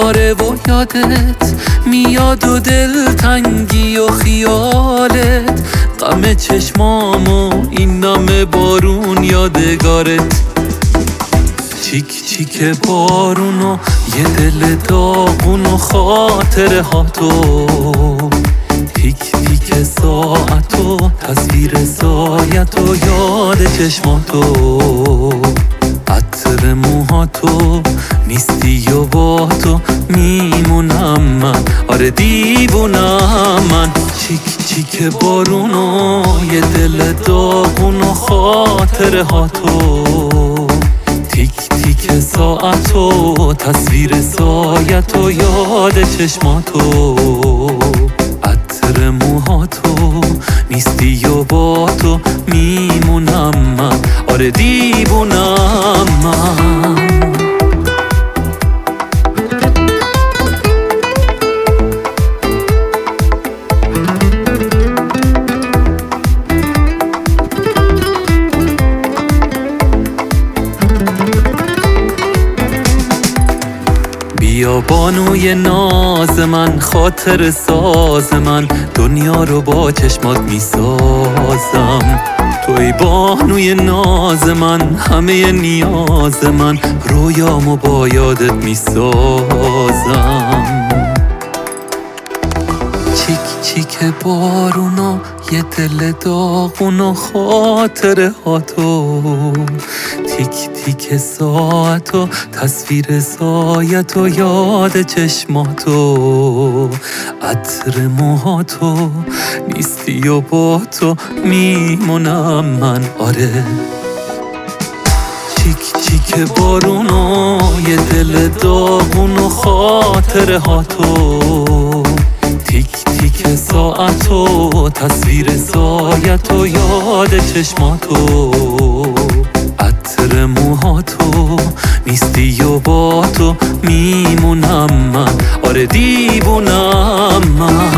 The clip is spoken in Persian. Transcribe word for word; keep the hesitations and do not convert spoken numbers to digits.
دوباره و یادت میاد و دلتنگی و خیالت، غم چشمام و این نم بارون یادگارت. چیک چیک بارون و یه دل داغون و خاطره ها تو، پیک پیک ساعت و تصویر سایت و یاد چشماتو، عطر موهاتو نیستی و با تو میمونم من، آره دیوونم من. چیک چیک بارون و یه دل داغون و خاطره ها تو، تیک تیک ساعت و تصویر سایت و یاد چشماتو، عطر موهاتو نیستی و با تو میمونم من، آره دیوونم من. بیا بانوی ناز من، خاطر ساز من، دنیا رو با چشمات میسازم. توی بانوی ناز من، همه نیاز من، رویامو با یادت میسازم. چیک چیک بارون و یه دل داغون و خاطره ها تو، تیک تیک ساعت و تصویر سایت و یاد چشماتو، عطر موهاتو نیستی و با تو میمونم من، آره. چیک چیک بارون و یه دل داغون و خاطره ها تو، تیک تیک ساعت و تصویر سایت و یاد چشماتو، عطر موهاتو نیستی و با تو میمونم من، آره دیوونم من.